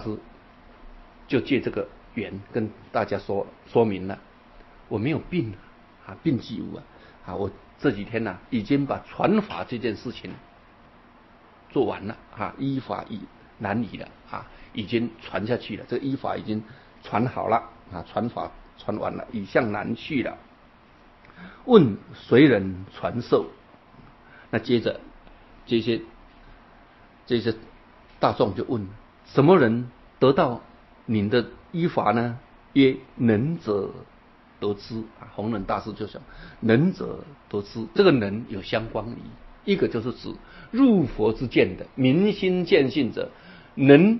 师就借这个缘跟大家说明了，我没有病啊，病即无啊，我这几天呢已经把传法这件事情做完了啊，依法难移了啊，已经传下去了，这个依法已经传好了啊，传法传完了，已向南去了。问谁人传授？那接着这些大众就问：什么人得到您的依法呢？曰：能者得之啊。弘忍大师就说：能者得之，这个能有相关义，一个就是指入佛之见的明心见性者，能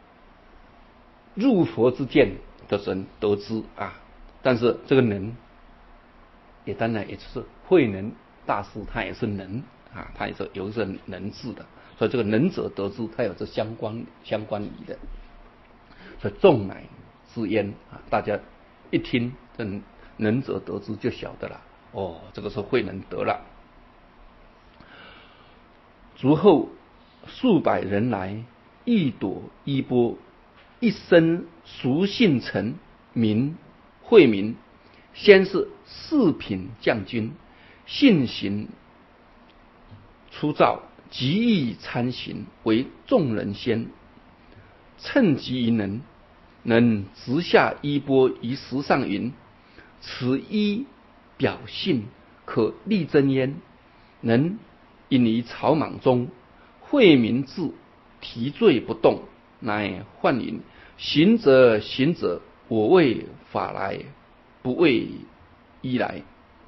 入佛之见的人得之啊。但是这个能也当然也就是慧能大师，他也是能啊，他也是有一个能字的，所以这个能者得之，他有这相关义的。所以众乃之焉啊，大家一听这能者得之就晓得了，哦，这个是慧能得了。卒后数百人来，一朵衣钵，一身俗姓陈，名惠民。先是四品将军，性行粗糙，极易参行，为众人先。趁机一能直下衣钵于石上云：此衣表性，可力争焉。能隐于草莽中，惠民至，提坠不动，乃唤云：行者行者，我为法来，不为衣来。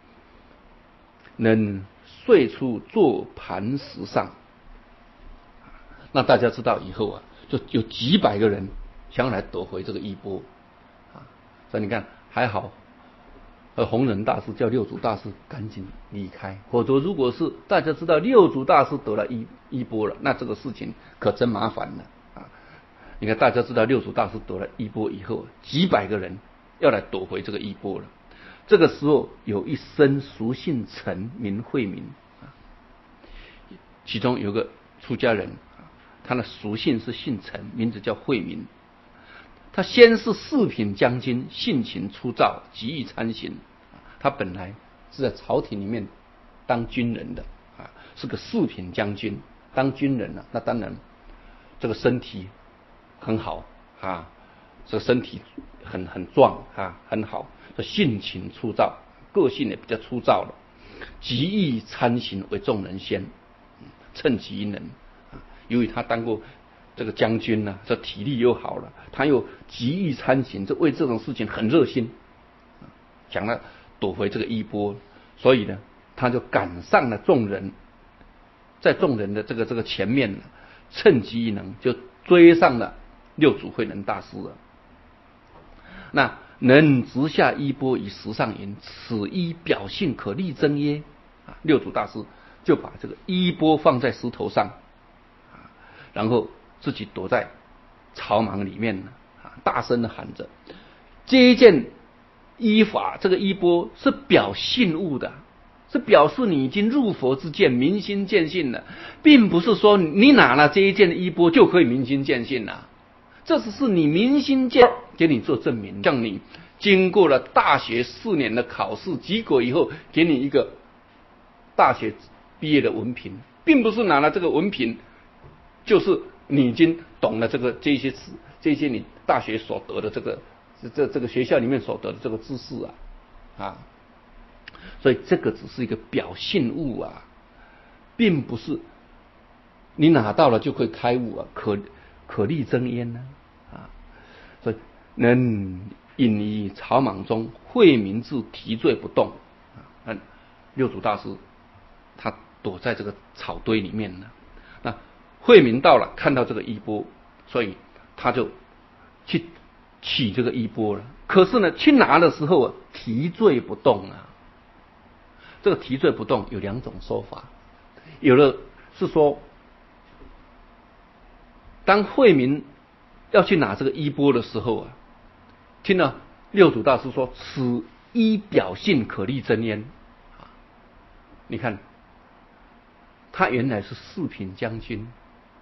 能遂出坐磐石上。那大家知道以后啊，就有几百个人想要来夺回这个衣钵啊。所以你看还好，弘忍大师叫六祖大师赶紧离开，否则如果是大家知道六祖大师得了衣钵了，那这个事情可真麻烦了啊。你看大家知道六祖大师得了衣钵以后，几百个人要来夺回这个衣钵了。这个时候有一身俗姓陈，名惠民啊，其中有个出家人啊，他的俗姓是姓陈，名字叫惠民。他先是四品将军，性情粗糙，极易参行。他本来是在朝廷里面当军人的啊，是个四品将军，当军人了，那当然这个身体很好啊，这个身体很壮啊，很好。性情粗糙，个性也比较粗糙了，极易参行，为众人先。趁机一能啊，由于他当过这个将军呢，这体力又好了，他又极易参行，这为这种事情很热心，想要夺回这个衣钵，所以呢，他就赶上了众人，在众人的这个前面呢，趁机一能就追上了六祖慧能大师了。那能直下衣钵于石上云：此衣表性，可力争耶？啊，六祖大师就把这个衣钵放在石头上啊，然后自己躲在草莽里面啊，大声的喊着：这一件衣法，这个衣钵是表性物的，是表示你已经入佛之见，明心见性了，并不是说你拿了这一件衣钵就可以明心见性了。这只是你明心见，给你做证明，像你经过了大学4年的考试及格以后，给你一个大学毕业的文凭，并不是拿了这个文凭就是你已经懂了这些你大学所得的这个学校里面所得的这个知识啊，所以这个只是一个表性物啊，并不是你拿到了就可以开悟啊，可力争焉呢啊！所以能隐于草莽中，惠民至，提坠不动啊。六祖大师他躲在这个草堆里面呢。那惠民到了，看到这个衣钵，所以他就去取这个衣钵了。可是呢，去拿的时候啊，提坠不动啊。这个提坠不动有2种说法，有的是说，当惠民要去拿这个衣钵的时候啊，听了六祖大师说：“此衣表性，可力争焉。”啊，你看，他原来是4品将军，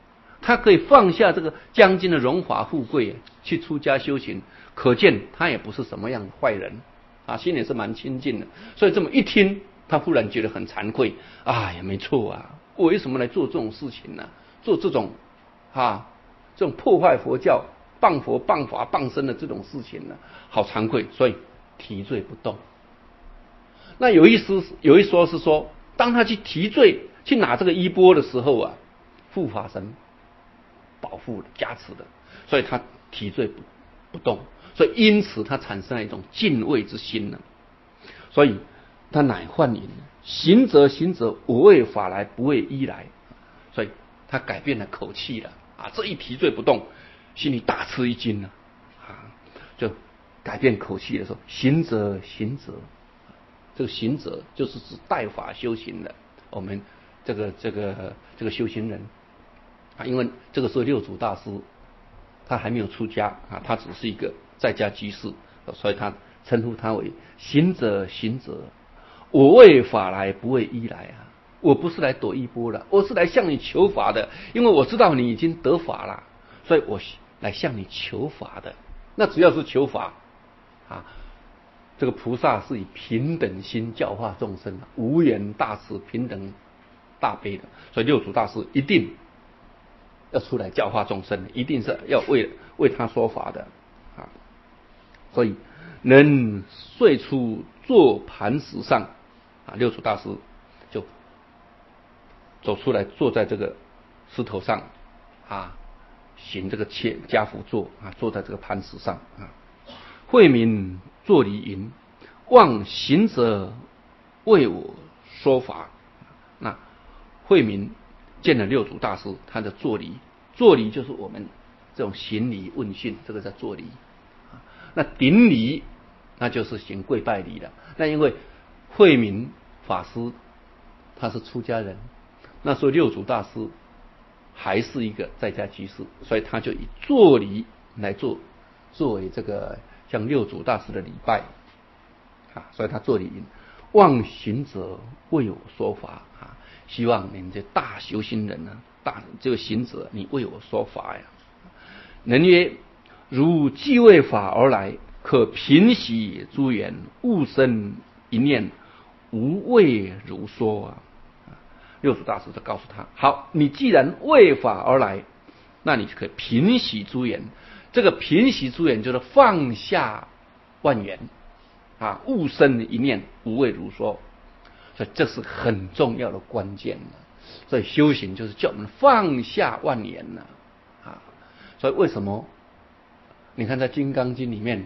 他可以放下这个将军的荣华富贵，去出家修行，可见他也不是什么样的坏人啊，心里是蛮清净的。所以这么一听，他忽然觉得很惭愧，哎呀，没错啊，我为什么来做这种事情呢？做这种这种破坏佛教、谤佛、谤法、谤僧的这种事情呢，好惭愧，所以提罪不动。那有一说是说，当他去提罪、去拿这个衣钵的时候啊，护法神保护的、加持的，所以他提罪不动，所以因此他产生了一种敬畏之心呢。所以他乃幻影，行者行者，我为法来，不为衣来。所以他改变了口气了啊！这一提罪不动，心里大吃一惊了啊！就改变口气的时候，行者行者，这个行者就是指代法修行的，我们这个修行人啊，因为这个时候六祖大师他还没有出家啊，他只是一个在家居士，所以他称呼他为行者行者，我为法来，不为衣来啊！我不是来躲衣钵的，我是来向你求法的，因为我知道你已经得法了，所以我来向你求法的。那只要是求法啊，这个菩萨是以平等心教化众生，无缘大慈平等大悲的，所以六祖大师一定要出来教化众生，一定是要为他说法的啊。所以能遂出坐磐石上啊，六祖大师就走出来，坐在这个石头上啊，行这个家趺坐啊，坐在这个磐石上啊。慧明坐离云：望行者为我说法。那慧明见了六祖大师，他的坐离，坐离就是我们这种行礼问讯，这个叫坐离。那顶礼，那就是行跪拜礼了。那因为慧明法师他是出家人，那时候六祖大师还是一个在家居士，所以他就以坐礼来作为这个向六祖大师的礼拜啊，所以他坐礼云：望行者为我说法啊，希望你们这大修行人呢，这个行者，你为我说法呀。人曰：如既为法而来，可平息诸缘，勿生一念，无畏如说啊。六祖大师就告诉他：好，你既然为法而来，那你就可以平息诸缘。这个平息诸缘就是放下万缘啊，勿生一念，无畏如说。所以这是很重要的关键了。所以修行就是叫我们放下万缘了啊。所以为什么你看在《金刚经》里面，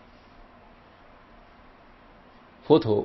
佛陀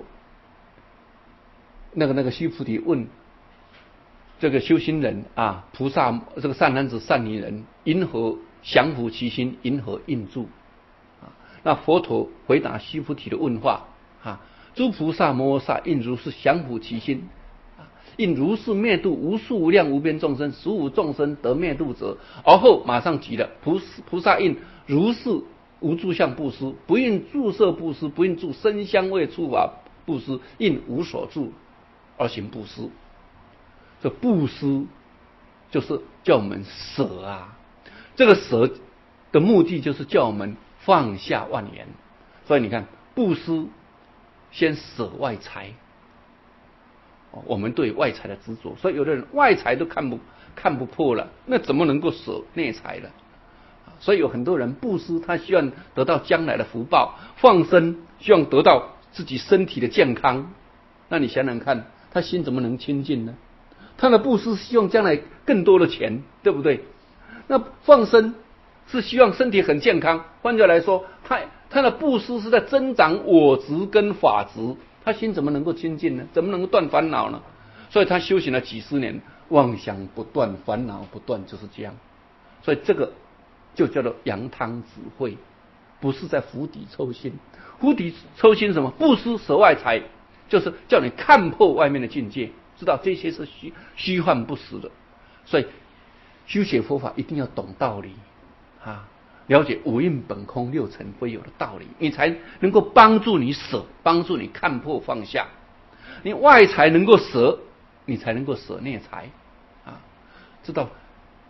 那个须菩提问这个修行人啊，菩萨这个善男子善女人，因何降伏其心，因何应住啊？那佛陀回答须菩提的问话啊：诸菩萨摩诃萨应如是降伏其心啊，应如是灭度无数无量无边众生，实无众生得灭度者。而后马上急了，菩萨应如是无住相布施，不应住色布施，不应住声香味触法布施，应无所住而行布施。这布施就是叫我们舍啊，这个舍的目的就是叫我们放下万缘。所以你看，布施先舍外财，我们对外财的执着，所以有的人外财都看不破了，那怎么能够舍内财呢？所以有很多人布施，他希望得到将来的福报；放生，希望得到自己身体的健康。那你想想看，他心怎么能清净呢？他的布施希望将来更多的钱，对不对？那放生是希望身体很健康。换句话来说，他的布施是在增长我执跟法执，他心怎么能够清净呢？怎么能够断烦恼呢？所以他修行了几十年，妄想不断，烦恼不断，就是这样。所以这个就叫做扬汤止沸，不是在釜底抽薪。釜底抽薪什么？布施舍外财，就是叫你看破外面的境界，知道这些是虚幻不实的。所以修学佛法一定要懂道理啊，了解五蕴本空六尘非有的道理，你才能够帮助你舍，帮助你看破放下。你外财能够舍，你才能够舍内财啊。知道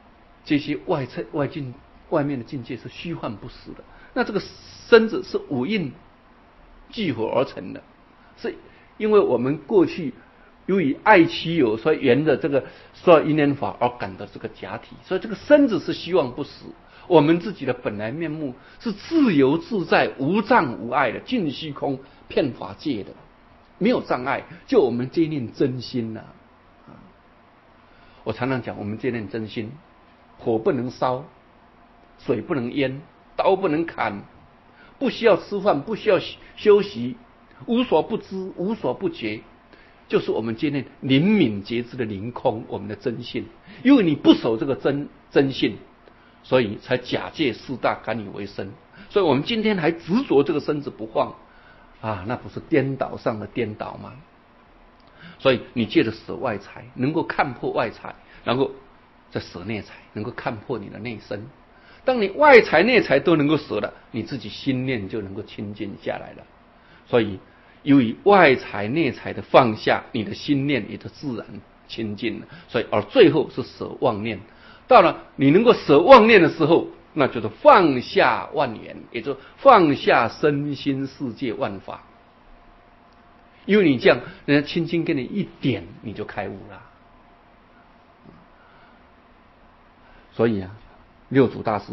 这些外面的境界是虚幻不实的。那这个身子是五蕴聚合而成的，是因为我们过去由于爱其有，所以沿着这个受因缘法而感的这个假体，所以这个身子是虚妄不实。我们自己的本来面目是自由自在、无障无碍的，尽虚空遍法界的，没有障碍。就我们这一念真心呐、我常常讲，我们这一念真心，火不能烧，水不能淹，刀不能砍，不需要吃饭，不需要休息，无所不知，无所不觉，就是我们今天灵敏觉知的灵空，我们的真性。因为你不守这个真性，所以才假借四大赶你为生。所以我们今天还执着这个身子不放啊，那不是颠倒上的颠倒吗？所以你借着舍外财，能够看破外财，然后再舍内财，能够看破你的内身。当你外财内财都能够舍了，你自己心念就能够清净下来了。所以由于外财内财的放下，你的心念也就自然清净了。所以而最后是舍妄念。到了你能够舍妄念的时候，那就是放下万缘，也就是放下身心世界万法。因为你这样，人家轻轻给你一点，你就开悟了。所以啊，六祖大师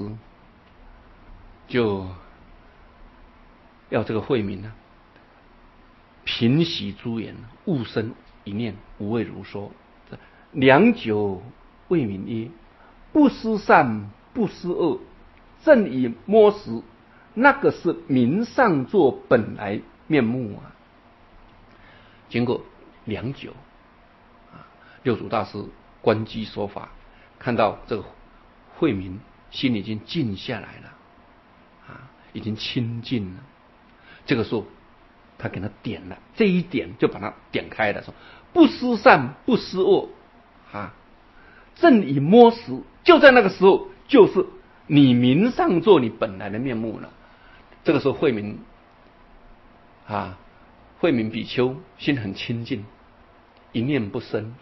就要这个慧明平息诸缘，勿生一念，无畏如说。良久未明曰：不思善，不思恶，正以摸时，那个是明上座本来面目啊。经过良久六祖大师观机说法，看到这个慧明心里已经静下来了已经清净了。这个时候他给他点了，这一点就把他点开了，说不思善，不思恶正以摸时，就在那个时候，就是你明上座你本来的面目了。这个时候慧明比丘心很清净，一念不生，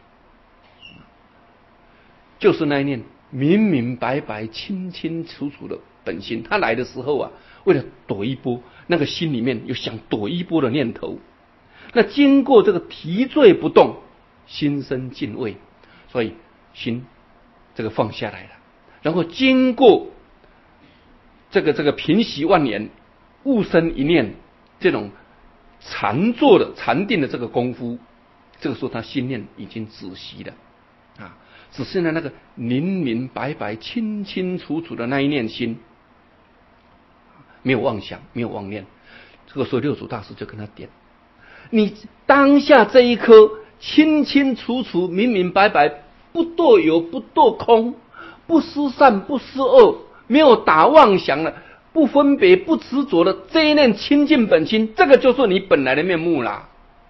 就是那一念明明白白清清楚楚的本心。他来的时候为了躲一波，那个心里面有想躲一波的念头，那经过这个提坠不动，心生敬畏，所以心这个放下来了。然后经过这个平息万缘，勿生一念，这种禅坐的禅定的这个功夫，这个时候他心念已经止息了只剩下那个明明白白清清楚楚的那一念心，没有妄想，没有妄念。这个时候六祖大师就跟他点，你当下这一颗清清楚楚明明白白，不堕有不堕空，不思善不思恶，没有打妄想了，不分别不执着的这一念清净本心，这个就是你本来的面目啦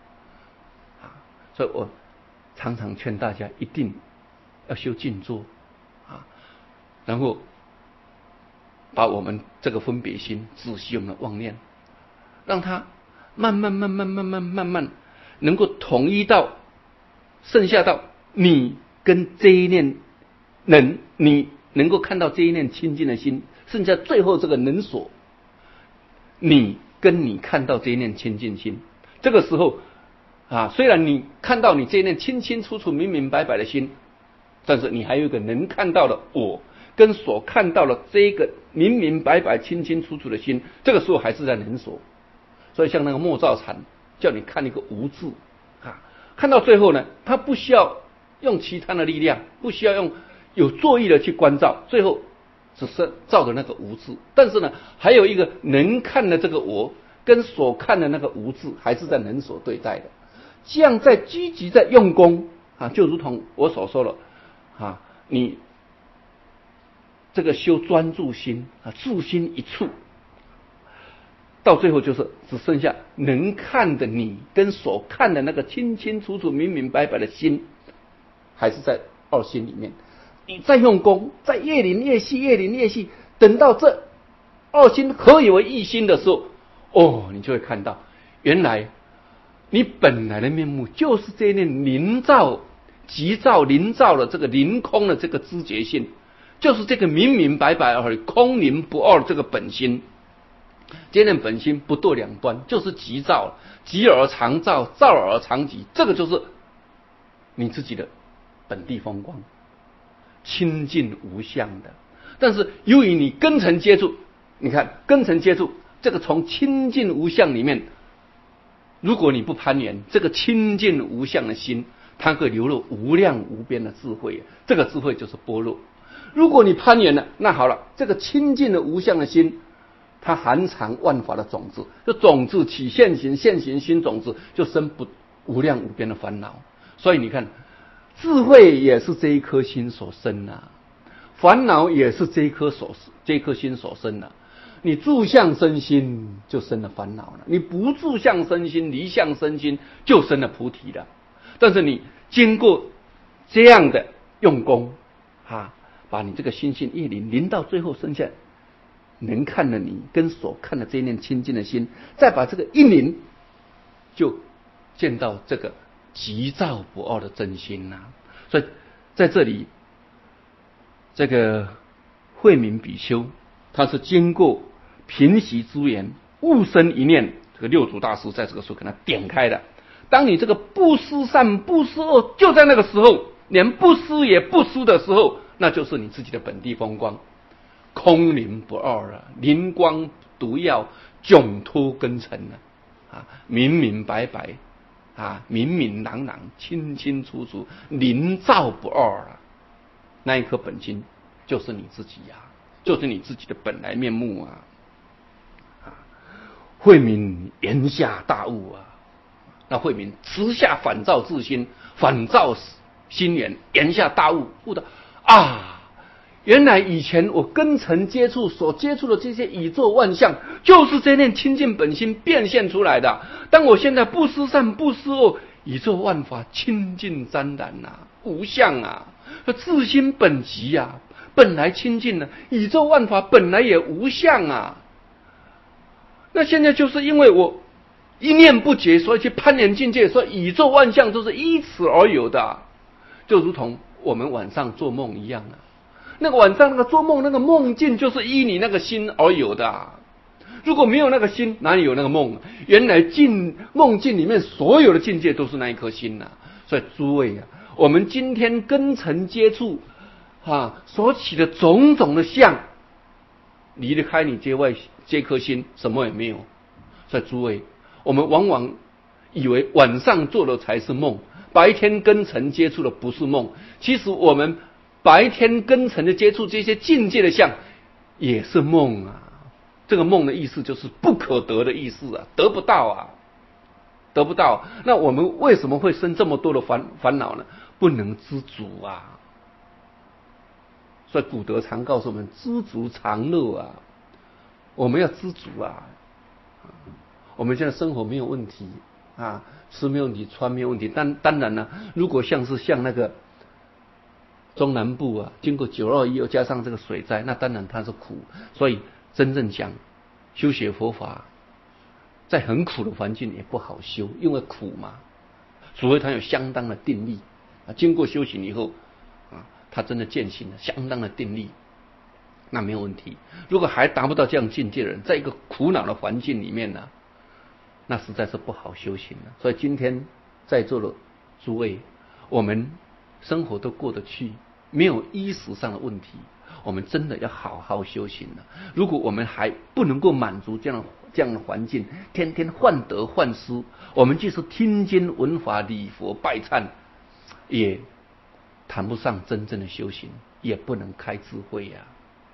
所以我常常劝大家一定要修静坐然后把我们这个分别心止息我们的妄念，让它慢慢能够统一到剩下到你跟这一念你能够看到这一念清净的心，剩下最后这个能所，你跟你看到这一念清净心。这个时候虽然你看到你这一念清清楚楚明明白白的心，但是你还有一个能看到的我，跟所看到的这个明明白白清清楚楚的心，这个时候还是在能所。所以像那个默照禅叫你看一个无字看到最后呢，他不需要用其他的力量，不需要用有作意的去关照，最后只是照着那个无字。但是呢，还有一个能看的这个我跟所看的那个无字还是在能所对待的。这样在积极在用功就如同我所说的你这个修专注心注心一处，到最后就是只剩下能看的你跟所看的那个清清楚楚明明白白的心，还是在二心里面。你再用功，再越临越细，越临越细，等到这二心合以为一心的时候，你就会看到原来你本来的面目就是这一念急躁灵躁的这个凌空的这个知觉性， 就是这个明明白白而空灵不二这个本心。这念本心不堕两端，就是即照，即而常照，照而常即，这个就是你自己的本地风光，清净无相的。但是由于你根尘接触，你看根尘接触这个从清净无相里面，如果你不攀缘，这个清净无相的心，它可以流露无量无边的智慧，这个智慧就是般若。如果你攀缘了，那好了，这个清净的无相的心，它含藏万法的种子，这种子起现行，现行心种子就生不无量无边的烦恼。所以你看，智慧也是这一颗心所生啊，烦恼也是这一颗心所生啊。你住相生心，就生了烦恼了；你不住相生心，离相生心，就生了菩提了。但是你经过这样的用功啊，把你这个心性一临到最后剩下能看的你跟所看的这一念清净的心，再把这个一临，就见到这个即照不二的真心呐。所以在这里，这个慧明比丘他是经过平息诸言，悟生一念，这个六祖大师在这个时候给他点开的。当你这个不思善不思恶，就在那个时候，连不思也不思的时候，那就是你自己的本地风光，空灵不二啊，灵光独耀，迥脱根尘啊，明明白白啊，明明朗朗，清清楚楚，灵照不二啊。那一颗本心就是你自己呀，就是你自己的本来面目啊。慧明言下大悟啊，那慧明持下反照自心，反照心源，言下大悟，悟到啊，原来以前我根尘接触所接触的这些宇宙万象，就是这念清净本心变现出来的。当我现在不思善不思恶，宇宙万法清净湛然啊，无相啊，自心本极啊，本来清净的，宇宙万法本来也无相啊。那现在就是因为我一念不绝，所以去攀缘境界，说宇宙万象都是依此而有的，就如同我们晚上做梦一样啊。那个晚上那个做梦那个梦境，就是依你那个心而有的啊。如果没有那个心，哪里有那个梦？原来梦境里面所有的境界都是那一颗心啊。所以诸位啊，我们今天根尘接触所起的种种的相，离得开你这颗心，什么也没有。所以诸位，我们往往以为晚上做的才是梦，白天根尘接触的不是梦。其实我们白天根尘的接触这些境界的相，也是梦啊。这个梦的意思就是不可得的意思啊，得不到啊，得不到。那我们为什么会生这么多的烦恼呢？不能知足啊。所以古德常告诉我们，知足常乐啊。我们要知足啊。我们现在生活没有问题啊，吃没有问题，穿没有问题。当然了，如果像那个中南部啊，经过921又加上这个水灾，那当然它是苦。所以真正讲修学佛法，在很苦的环境也不好修，因为苦嘛。除非他有相当的定力啊，经过修行以后啊，他真的践行了相当的定力，那没有问题。如果还达不到这样境界的人，在一个苦恼的环境里面呢，那实在是不好修行了。所以今天在座的诸位，我们生活都过得去，没有衣食上的问题，我们真的要好好修行了。如果我们还不能够满足这样的环境，天天患得患失，我们即使听经闻法礼佛拜忏，也谈不上真正的修行，也不能开智慧呀。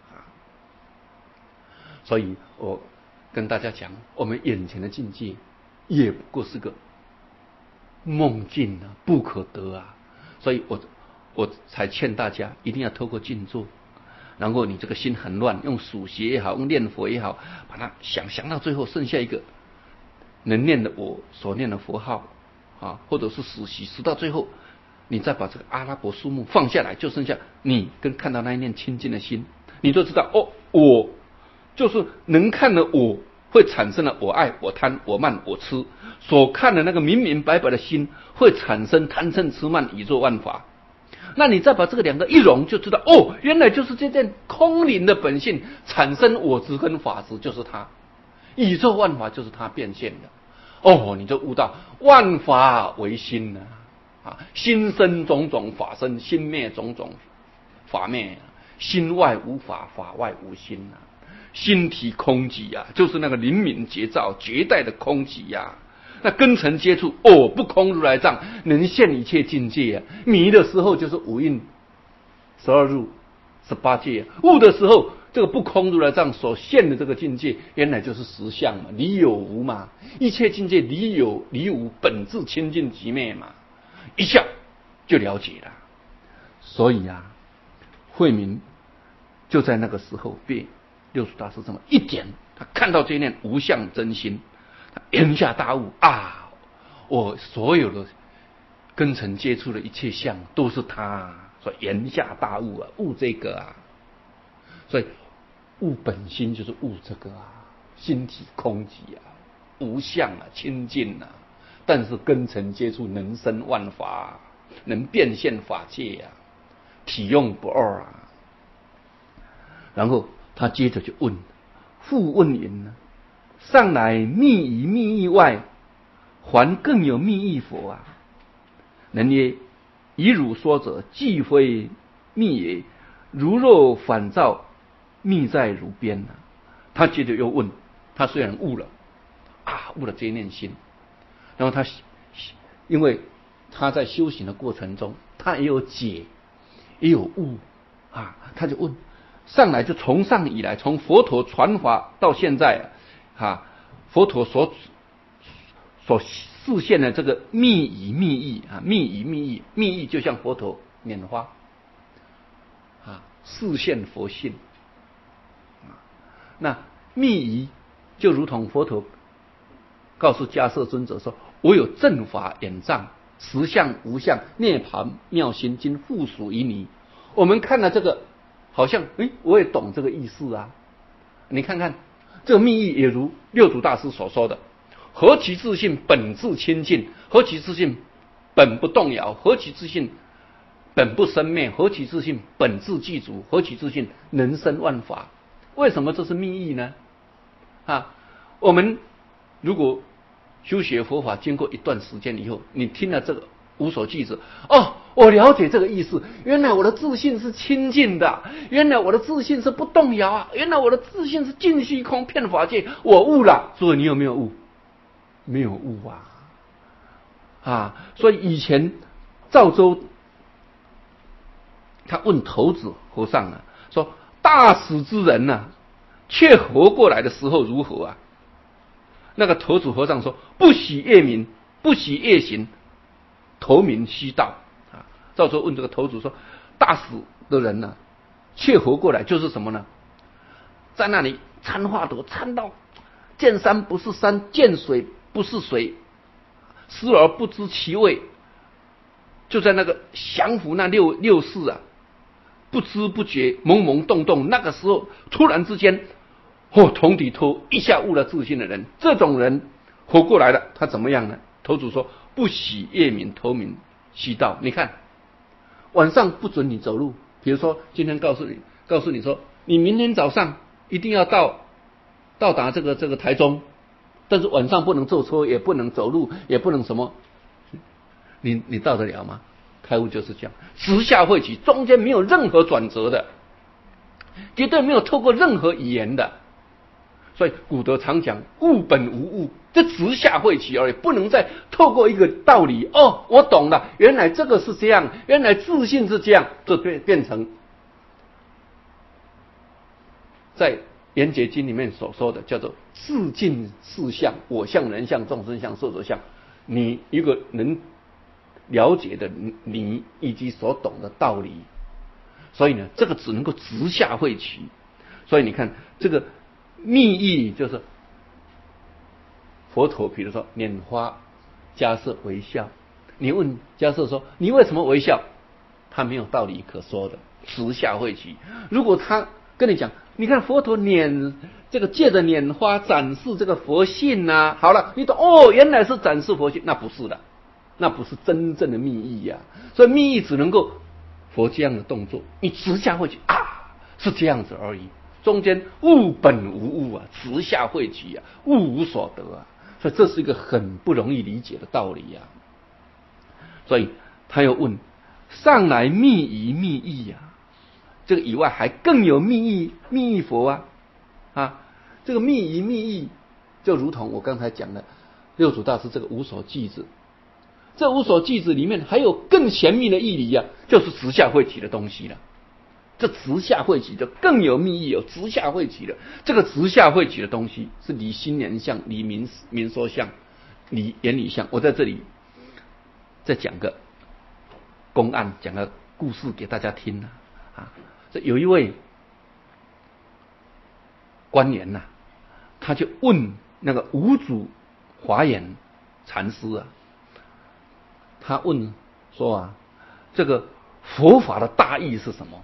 所以我跟大家讲，我们眼前的境界也不过是个梦境啊，不可得啊。所以我才劝大家一定要透过静坐，然后你这个心很乱，用数学也好，用念佛也好，把它想到最后剩下一个能念的我所念的佛号啊，或者是死到最后，你再把这个阿拉伯数目放下来，就剩下你跟看到那一念清净的心，你就知道哦，我就是能看的我会产生了我爱我贪我慢我痴，所看的那个明明白白的心会产生贪嗔痴慢宇宙万法。 那你再把这个两个一融，就知道哦，原来就是这件空灵的本性产生我执跟法执，就是它，宇宙万法就是它变现的。哦，你就悟到万法唯心心生种种法生，心灭种种法灭，心外无法，法外无心心体空寂就是那个灵敏觉照绝代的空寂那根尘接触不空如来藏能现一切境界迷的时候就是五蕴12入18界悟的时候，这个不空如来藏所现的这个境界，原来就是实相嘛，离有无嘛，一切境界离有离无，本质清净寂灭嘛，一下就了解了。所以慧明就在那个时候被六祖大师这么一点，他看到这一念无相真心，他言下大悟我所有的根尘接触的一切相都是他，所以言下大悟悟这个所以悟本心就是悟这个心体空寂无相清净但是根尘接触能生万法，能变现法界体用不二然后他接着就问，复问云上来密于密意外，还更有密意否人曰：以汝说者，既非密也。如若反照，密在汝边他接着又问，他虽然悟了悟了这一念心，然后他因为他在修行的过程中，他也有解，也有悟他就问，上来就从上以来，从佛陀传法到现在佛陀所示现的这个密以密意密以密意，密意就像佛陀拈花示现佛性那密仪就如同佛陀告诉迦叶尊者说，我有正法眼藏，实相无相，涅槃妙心经附属于你。我们看了这个好像我也懂这个意思你看看这个密意也如六祖大师所说的，何其自信本自清净，何其自信本不动摇，何其自信本不生灭，何其自信本自具足，何其自信能生万法。为什么这是密意呢我们如果修学佛法经过一段时间以后，你听了这个无所记子我了解这个意思，原来我的自信是清净的，原来我的自信是不动摇原来我的自信是尽虚空遍法界，我悟了。所以你有没有悟？没有悟所以以前赵州他问头子和尚说，大死之人却活过来的时候如何那个头子和尚说，不喜夜明，不喜夜行，头明须到赵州问这个头子说，大死的人却活过来就是什么呢？在那里参话头，参到见山不是山，见水不是水，思而不知其味，就在那个降伏那六世不知不觉懵懵动动，那个时候突然之间同体脱一下悟了自信的人，这种人活过来了，他怎么样呢？头主说，不喜夜明，头明须到。你看晚上不准你走路，比如说今天告诉你说，你明天早上一定要到达这个台中，但是晚上不能坐车，也不能走路，也不能什么，你到得了吗？开悟就是这样，直下慧起，中间没有任何转折的，绝对没有透过任何语言的。所以古德常讲悟本无物，这直下慧起而已，不能再透过一个道理我懂了，原来这个是这样，原来自信是这样，就变成在圆觉经里面所说的叫做自尽四相，我相、人相、众生相、寿者相。你一个能了解的你以及所懂的道理，所以呢这个只能够直下慧起。所以你看这个密意就是佛陀比如说拈花迦叶微笑，你问迦叶说你为什么微笑，他没有道理可说的，直下慧起。如果他跟你讲，你看佛陀这个借着拈花展示这个佛性好了，你懂原来是展示佛性，那不是的，那不是真正的密意所以密意只能够佛这样的动作，你直下会起啊，是这样子而已。中间物本无物啊，直下会起啊，物无所得啊，所以这是一个很不容易理解的道理啊。所以他又问：上来密仪密意啊，这个以外还更有密意佛啊，这个密仪密意就如同我刚才讲的六祖大师这个无所记子，这无所记子里面还有更玄秘的义理啊，就是直下会起的东西了。这直下会起就更有密意，有直下会起的。这个直下会起的东西是离心言相、离明说相、离言理相。我在这里再讲个公案，讲个故事给大家听啊。这有一位官员呐，他就问那个五祖华严禅师啊，他问说啊，这个佛法的大义是什么？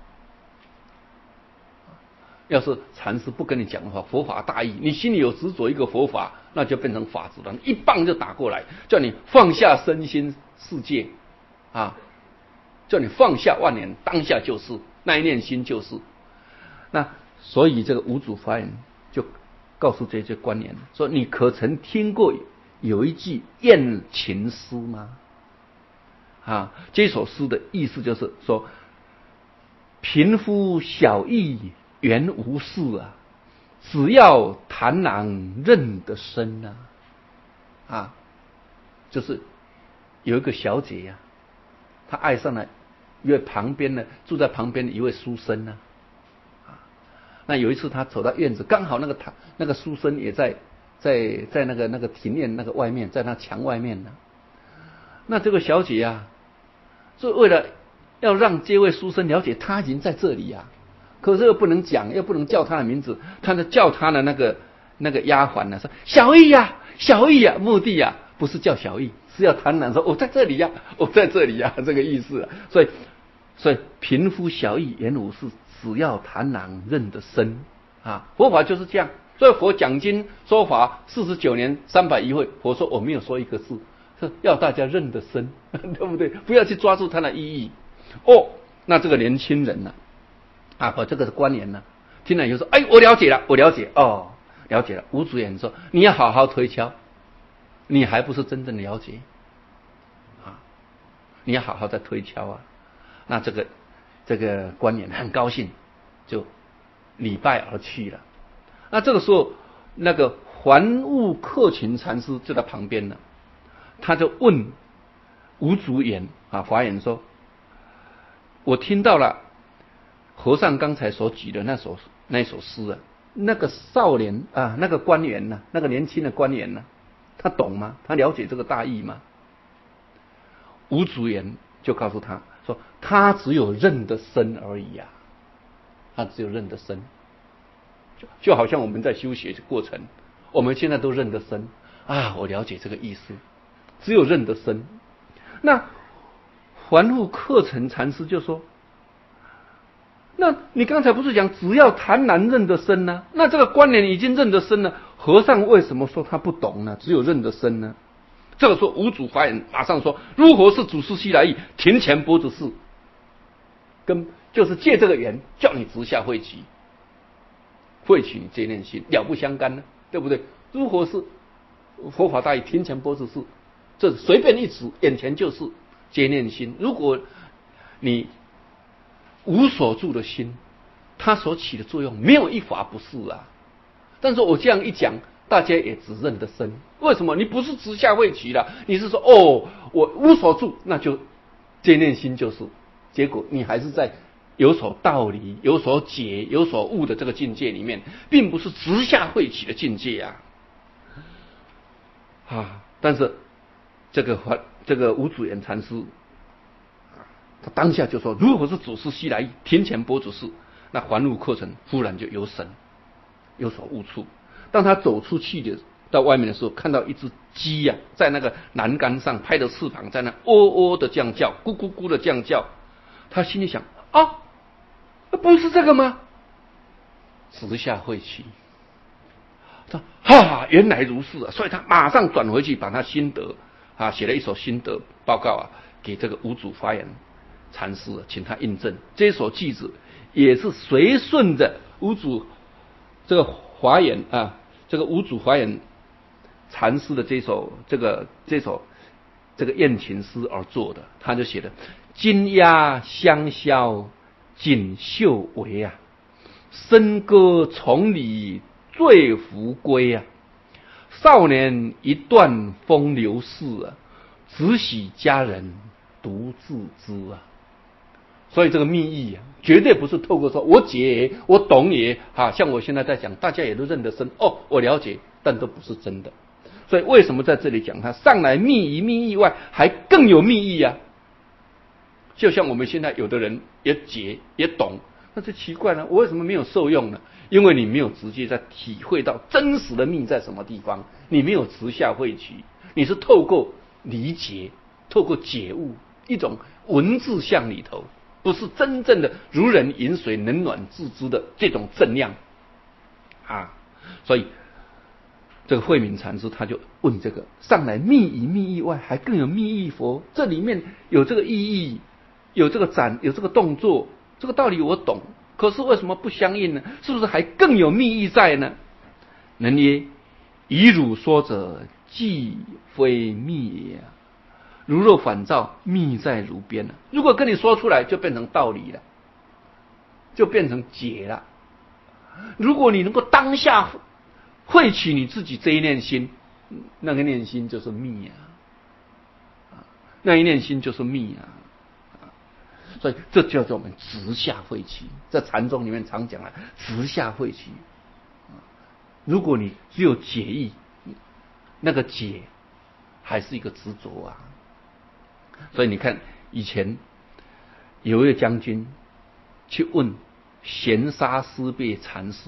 要是禅师不跟你讲的话，佛法大义，你心里有执着一个佛法，那就变成法子了，一棒就打过来，叫你放下身心世界啊，叫你放下万年，当下就是，那一念心就是。那所以这个五祖华严就告诉这些官员说：你可曾听过有一句艳情诗吗？啊，这首诗的意思就是说，贫夫小义原无事啊，只要螳螂认得生啊，就是有一个小姐呀，她爱上了一位住在旁边的一位书生啊。那有一次她走到院子，刚好那个书生也在那个庭院那个外面，在那墙外面呢。那这个小姐啊，是为了要让这位书生了解他已经在这里啊，可是又不能讲，又不能叫他的名字，他就叫他的那个丫鬟呢，说小易呀，小易呀，目的呀不是叫小易，是要螳螂说我在这里呀，我在这里呀，这个意思啊。所以贫夫小易原无事，只要螳螂认得生啊。佛法就是这样，所以佛讲经说法49年301会，佛说我没有说一个字，是要大家认得生，对不对？不要去抓住它的意义。那这个年轻人呢？和这个官员呢，听了以后说：“哎，我了解了，了解了。”吴主任说：“你要好好推敲，你还不是真正了解啊，你要好好再推敲啊。”那这个官员很高兴，就礼拜而去了。那这个时候，那个还悟克勤禅师就在旁边了，他就问吴主言华严说：“我听到了和尚刚才所举的那首诗啊，那个少年啊，那个官员呢，那个年轻的官员呢，他懂吗？他了解这个大意吗？”吴主言就告诉他说：“他只有认得生而已啊，他只有认得生，就好像我们在修学的过程，我们现在都认得生啊，我了解这个意思，只有认得生。”那还悟克勤禅师就说：“那你刚才不是讲只要螳螂认得生呢？那这个官员已经认得生了，和尚为什么说他不懂呢？只有认得生呢？”这个时候五祖华严马上说：“如何是祖师西来意？庭前波之事，就是借这个缘叫你直下会起你这念心，了不相干呢，对不对？如何是佛法大义？庭前波之事，这随便一指，眼前就是接念心。如果你无所住的心，它所起的作用没有一法不是啊。但是我这样一讲，大家也只认得生。为什么？你不是直下会起了，你是说我无所住，那就接念心就是。结果你还是在有所道理、有所解、有所悟的这个境界里面，并不是直下会起的境界但是这个吴主言禅师他当下就说：“如果是祖师西来意，庭前波之事。”那还悟克勤忽然就有神，有所悟处。当他走出去到外面的时候，看到一只鸡在那个栏杆上拍着翅膀，在那的这样叫，咕咕咕的这样叫。他心里想：不是这个吗？直下会起。他原来如是啊！所以他马上转回去，把他心得写了一首心得报告给这个五祖华严禅师请他印证这首句子，也是随顺着五祖这个华严啊，这个五祖华严禅师的这首宴请诗而做的。他就写的：金鸦香消锦绣围啊，笙歌丛里醉扶归啊，少年一段风流事啊，只许佳人独自知啊。所以这个密意啊，绝对不是透过说我解我懂也像我现在在讲，大家也都认得深哦，我了解，但都不是真的。所以为什么在这里讲它上来密意外，还更有密意啊？就像我们现在有的人也解也懂，那就奇怪了，我为什么没有受用呢？因为你没有直接在体会到真实的密在什么地方，你没有直下慧取，你是透过理解，透过解悟一种文字相里头，不是真正的如人饮水，冷暖自知的这种正量啊。所以这个慧敏禅师他就问这个上来密意外，还更有密意佛，这里面有这个意义，有这个展，有这个动作，这个道理我懂，可是为什么不相应呢？是不是还更有密意在呢？人曰：以汝说者，既非密也。如若反照，密在汝边了。如果跟你说出来，就变成道理了，就变成解了。如果你能够当下慧取你自己这一念心，那个念心就是密那一念心就是密所以这叫做我们直下慧取，在禅宗里面常讲直下慧取。如果你只有解义，那个解还是一个执着啊。所以你看，以前有一位将军去问闲沙师辈禅师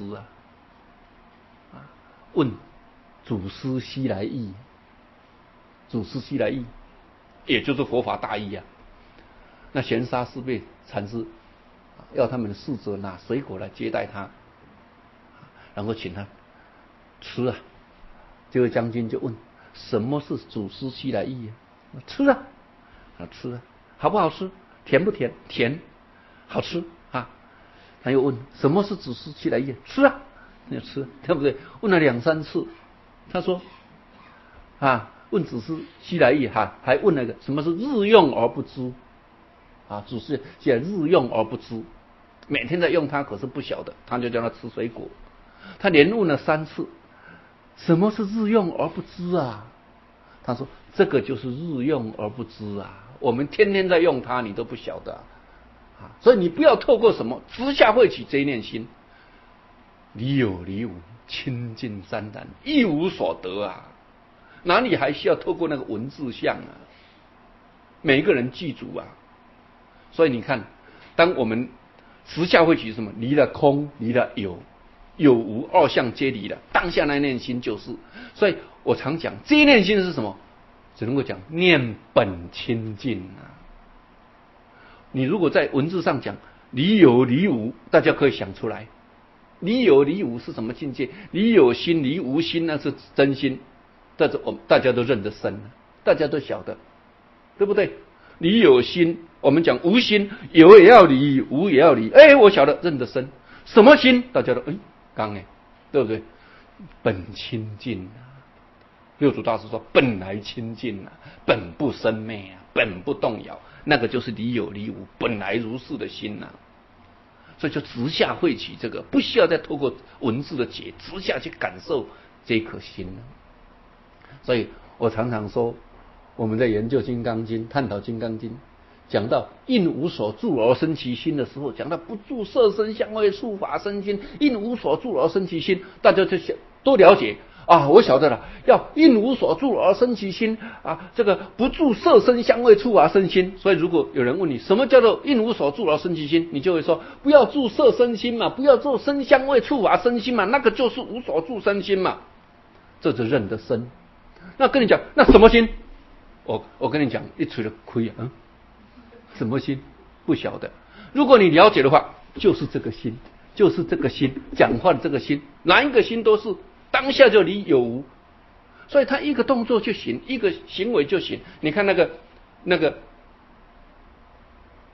问祖师西来意，祖师西来意也就是佛法大义啊。那闲沙师辈禅师要他们的侍者拿水果来接待他，然后请他吃啊。这位将军就问：什么是祖师西来意吃啊，吃啊，好不好吃？甜不甜？甜，好吃啊。他又问：什么是祖师西来意？吃啊，那就吃，对不对？问了2、3次，他说问祖师西来意还问了个什么是日用而不知祖师现在日用而不知，每天在用它，可是不晓得，他就叫他吃水果。他连问了3次，什么是日用而不知啊？他说这个就是日用而不知我们天天在用它，你都不晓得所以你不要透过什么直下慧取这一念心，理有理无，清净山然，一无所得哪里还需要透过那个文字相每一个人记住所以你看，当我们直下慧取什么，离了空，离了有，有无二相皆离了，当下那念心就是。所以我常讲，这一念心是什么？只能够讲念本清净你如果在文字上讲离有离无，大家可以想出来，离有离无是什么境界？离有心离无心那是真心，但是大家都认得深，大家都晓得，对不对？离有心，我们讲无心，有也要离，无也要离。我晓得认得深，什么心？大家都刚对不对？本清净六祖大师说：“本来清净本不生灭本不动摇。”那个就是离有离无，本来如是的心所以就直下慧取这个，不需要再透过文字的解，直下去感受这颗心所以我常常说，我们在研究《金刚经》，探讨《金刚经》，讲到应无所住而生其心的时候，讲到不住色声香味触法生心，应无所住而生其心，大家就都了解我晓得了，要应无所住而生其心这个不住色声香味触法生心。所以如果有人问你什么叫做应无所住而生其心，你就会说不要住色生心嘛，不要住声香味触法生心嘛，那个就是无所住生心嘛，这就认得深。那跟你讲，那什么心？我跟你讲，一锤了亏什么心？不晓得。如果你了解的话，就是这个心，就是这个心，讲话的这个心，哪一个心都是当下就离有无，所以他一个动作就行，一个行为就行。你看那个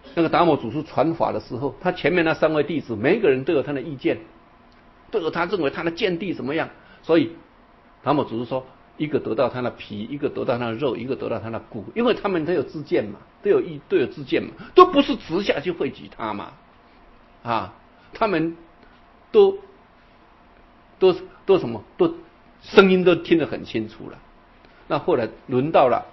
那个达摩祖师传法的时候，他前面那3位弟子，每一个人都有他的意见，都有他认为他的见地怎么样。所以达摩祖师说，一个得到他的皮，一个得到他的肉，一个得到他的骨，因为他们都有知见嘛，都有知见嘛，都不是直下去汇集他嘛，他们都什么，都声音都听得很清楚了。那后来轮到了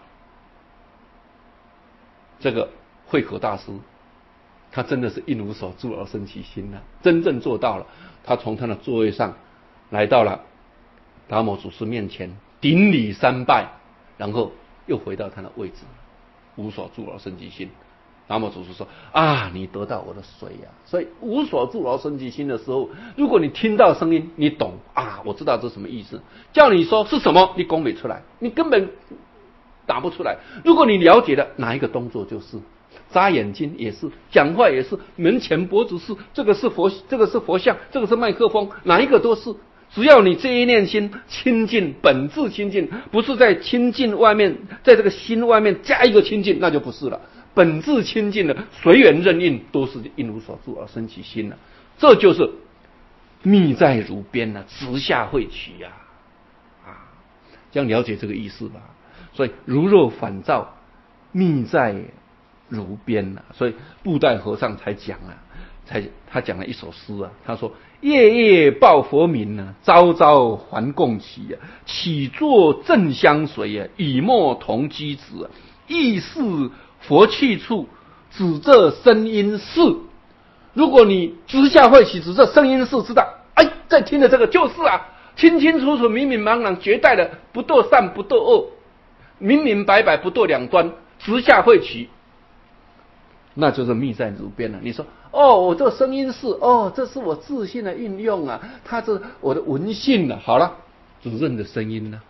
这个慧可大师，他真的是应无所住而生其心了，真正做到了。他从他的座位上来到了达摩祖师面前，顶礼3拜，然后又回到他的位置，无所住而生其心。达摩祖师说你得到我的水呀。所以无所住而生其心的时候，如果你听到声音，你懂我知道这什么意思，叫你说是什么，你讲不出来，你根本打不出来。如果你了解了哪一个动作，就是眨眼睛也是，讲话也是，门前脖子是，这个是佛像，这个是麦克风，哪一个都是。只要你这一念心清净，本质清净，不是在清净外面，在这个心外面加一个清净，那就不是了。本质清净的，随缘任应，都是应无所住而生其心了。这就是密在如边了，直下慧取呀。这样了解这个意思吧。所以如若反照，密在如边了。所以布袋和尚才讲他讲了一首诗他说：夜夜报佛名朝朝还供起起坐正相随以沫同机子亦是佛去处，指这声音是。如果你直下慧起，指这声音是，知道在听的这个就是清清楚楚、明明茫茫、绝对的，不堕善不堕恶，明明白白不堕两端，直下慧起，那就是密在如边了。你说我这个声音是这是我自信的运用它是我的文性好了，主任的声音呢？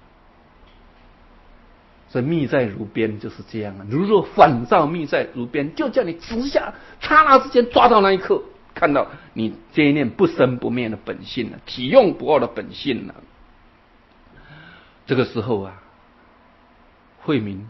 所以密在如边就是这样如若反照密在如边，就叫你直下，刹那之间抓到那一刻，看到你这一念不生不灭的本性体用不二的本性这个时候慧明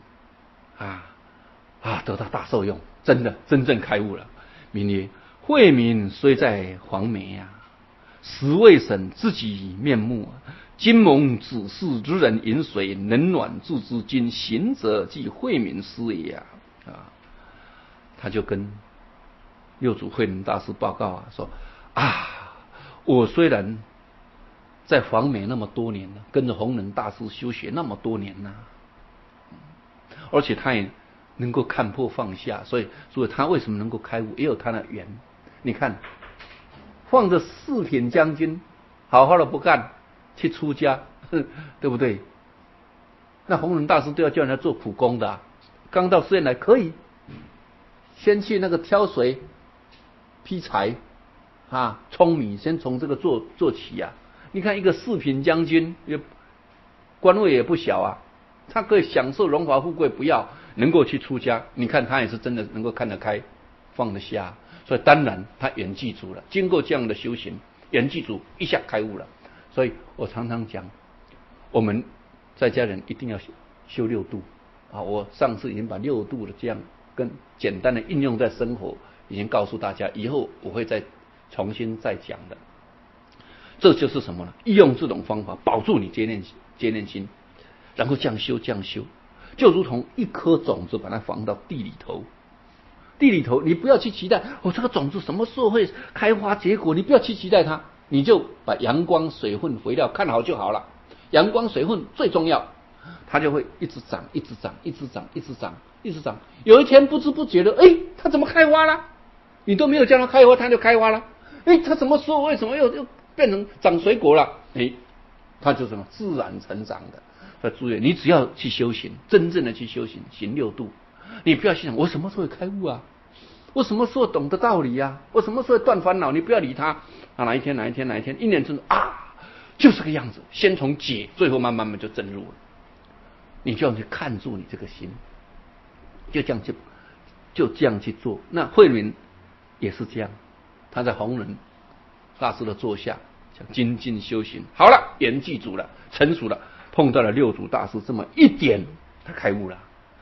得到大受用，真正开悟了。名曰：慧明虽在黄梅实未审自己面目今蒙指示如人饮水，冷暖自知。今行者即慧明师也他就跟六祖慧能大师报告说我虽然在黄梅那么多年了，跟着弘忍大师修学那么多年而且他也能够看破放下，所以他为什么能够开悟，也有他的缘。你看，放着四品将军好好的不干，去出家，对不对？那弘忍大师都要叫人家做苦工的刚到寺院来可以先去那个挑水劈柴舂米，先从这个做起你看一个四品将军，官位也不小他可以享受荣华富贵，不要能够去出家。你看他也是真的能够看得开，放得下，所以当然他圆寂足了。经过这样的修行，圆寂足一下开悟了。所以我常常讲，我们在家人一定要修六度我上次已经把六度的这样跟简单的应用在生活，已经告诉大家，以后我会再重新再讲的。这就是什么呢？利用这种方法保住你接念心，然后这样修，就如同一颗种子把它放到地里头，你不要去期待这个种子什么时候会开花结果，你不要去期待它，你就把阳光、水分、肥料看好就好了。阳光、水分最重要，它就会一直长，一直长。有一天不知不觉的，它怎么开花了？你都没有叫它开花，它就开花了。它什么时候为什么又变成长水果了？它就是什么自然成长的。所以注意，你只要去修行，真正的去修行，行六度，你不要去想我什么时候会开悟我什么时候懂得道理我什么时候断烦恼？你不要理它哪一天，一年之后就是个样子。先从解，最后慢慢就证入了。你就要去看住你这个心，就这样去做。那慧明也是这样，他在弘忍大师的座下想精进修行，好了，圆寂足了，成熟了，碰到了六祖大师这么一点，他开悟了。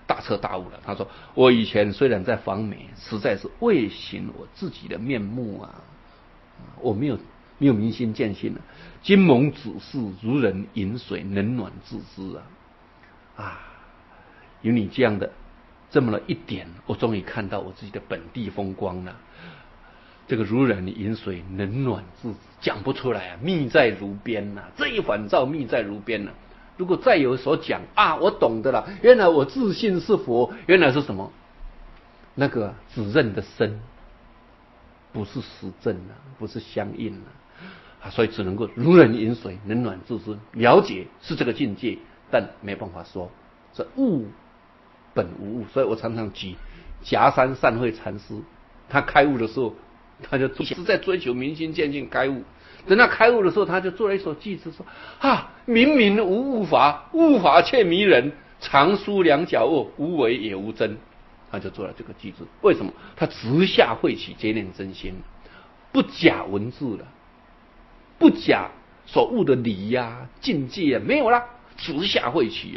大彻大悟了。他说：“我以前虽然在方美，实在是未醒我自己的面目啊，我没有明心见性啊。今蒙指示，如人饮水，冷暖自知啊！有你这样的这么了一点，我终于看到我自己的本地风光了。这个如人饮水，冷暖自知，讲不出来啊，蜜在炉边呐，这一碗照蜜在炉边呐。如果再有所讲啊，我懂得了，原来我自信是佛，原来是什么？那个只认的身，不是实证啊，不是相应啊，所以只能够如人饮水，冷暖自知，了解是这个境界，但没办法说，这物本无物。所以我常常举夹山善慧禅师，他开悟的时候，他就一直在追求明心见性开悟。等他开悟的时候，他就做了一首偈子说：明明无物法，物法却迷人，常书两脚卧，无为也无真。他就做了这个句子。为什么？他直下慧起这念真心，不假文字了，不假所悟的理呀、境界没有啦，直下慧起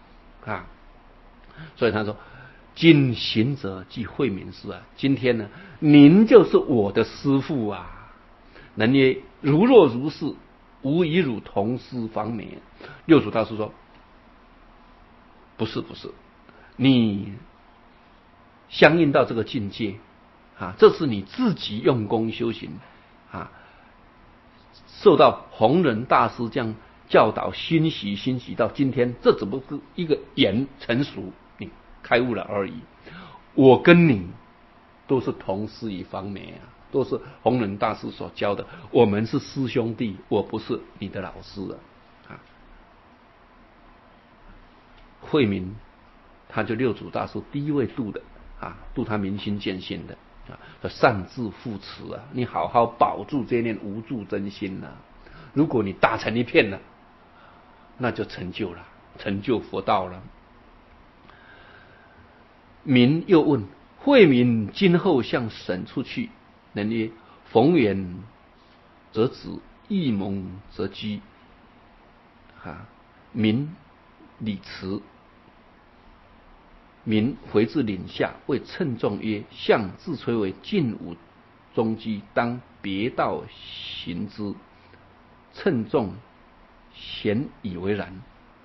所以他说：“今行者即慧明师啊，今天呢，您就是我的师父啊。”人曰：“如若如是，吾与汝同师方美。”六祖大师说：“不是，你相应到这个境界这是你自己用功修行受到弘忍大师这样教导，欣喜到今天，这只不过一个缘成熟，你开悟了而已。我跟你都是同师于方美都是弘忍大师所教的，我们是师兄弟，我不是你的老师慧明，他就六祖大师第一位度的度他明心见性的善自护持你好好保住这念无住真心如果你打成一片了，那就成就了，成就佛道了。明又问：慧明今后向省处去？人曰：逢缘则止，一蒙则居。明礼辞。明回至岭下，谓称重曰：相自摧为尽无踪迹，当别道行之。称重咸以为然。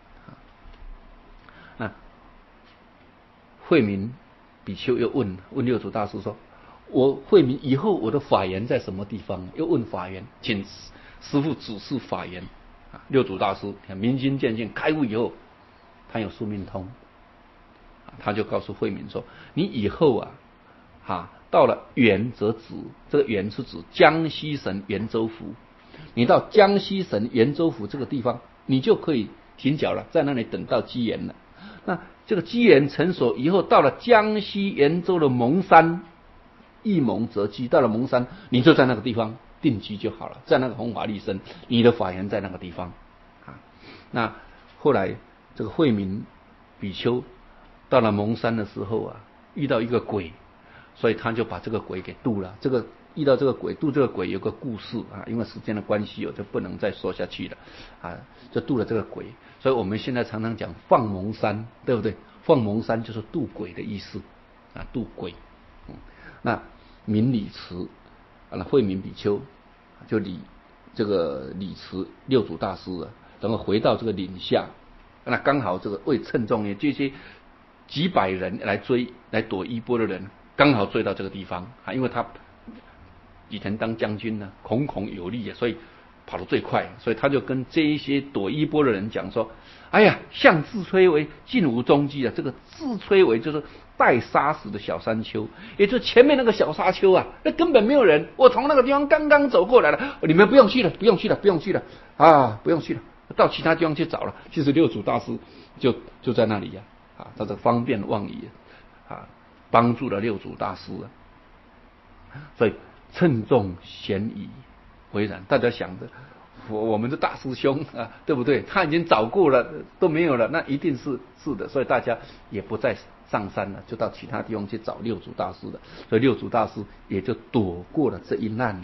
慧明比丘又问六祖大师说：我慧明以后我的法缘在什么地方？又问法缘，请师父指示法缘六祖大师明心见性开悟以后，他有宿命通他就告诉慧明说：你以后到了元则止，这个元是指江西省元州府。你到江西省元州府这个地方，你就可以停脚了，在那里等到机缘了。那这个机缘成熟以后，到了江西元州的蒙山，一蒙则居，到了蒙山，你就在那个地方定居就好了，在那个弘法利生，你的法缘在那个地方那后来这个慧明比丘到了蒙山的时候遇到一个鬼，所以他就把这个鬼给渡了。这个遇到这个鬼，渡这个鬼有个故事因为时间的关系，我就不能再说下去了就渡了这个鬼。所以我们现在常常讲放蒙山，对不对？放蒙山就是渡鬼的意思渡鬼。那明礼辞慧明比丘就礼辞六祖大师然后回到这个岭下。那刚好这个为称重也这些几百人来躲衣钵的人，刚好追到这个地方因为他以前当将军呢，孔孔有力所以跑得最快，所以他就跟这一些躲衣钵的人讲说：哎呀，相自摧为尽无踪迹这个自摧为就是待杀死的小山丘，也就是前面那个小沙丘那根本没有人，我从那个地方刚刚走过来了，你们不用去了，不用去了，不用去了到其他地方去找了。其实六祖大师就在那里他这方便妄语帮助了六祖大师所以称重咸以为然。大家想着我们的大师兄对不对？他已经找过了都没有了，那一定是的。所以大家也不再上山了，就到其他地方去找六祖大师了。所以六祖大师也就躲过了这一难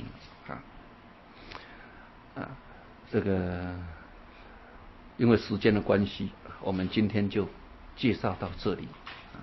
这个因为时间的关系，我们今天就介绍到这里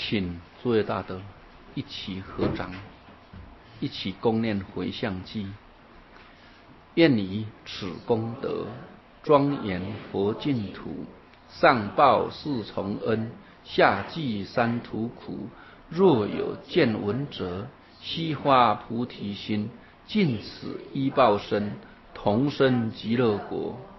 请诸位大德一起合掌，一起恭念回向偈。愿以此功德，庄严佛净土，上报四重恩，下济三途苦。若有见闻者，悉发菩提心，尽此依报身，同生极乐国。